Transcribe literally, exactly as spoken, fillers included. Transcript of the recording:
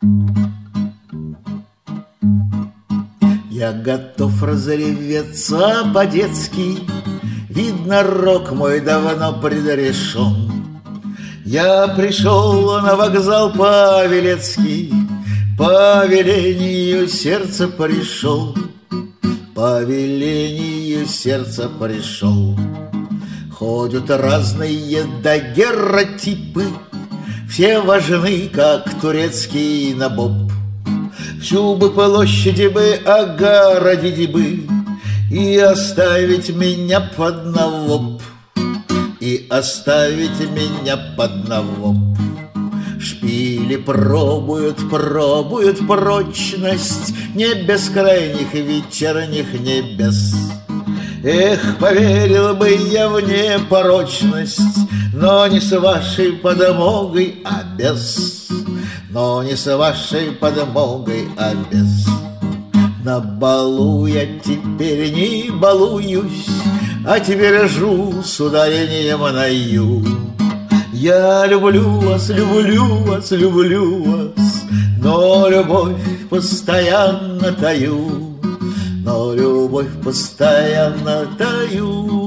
Я готов разреветься по-детски, видно, рок мой давно предрешен. Я пришел на вокзал Павелецкий, по велению сердца пришел, по велению сердца пришел. Ходят разные дагерротипы, все важны, как турецкий набоб. Всю бы площади бы огородить бы и оставить меня под навоп, и оставить меня под навоп. Шпили пробуют, пробуют прочность не бескрайних вечерних небес. Эх, поверил бы я в непорочность, но не с вашей подмогой, а без. Но не с вашей подмогой, а без. На балу я теперь не балуюсь, а теперь жу с ударением на ю. Я люблю вас, люблю вас, люблю вас, но любовь постоянно таю, но любовь постоянно таю.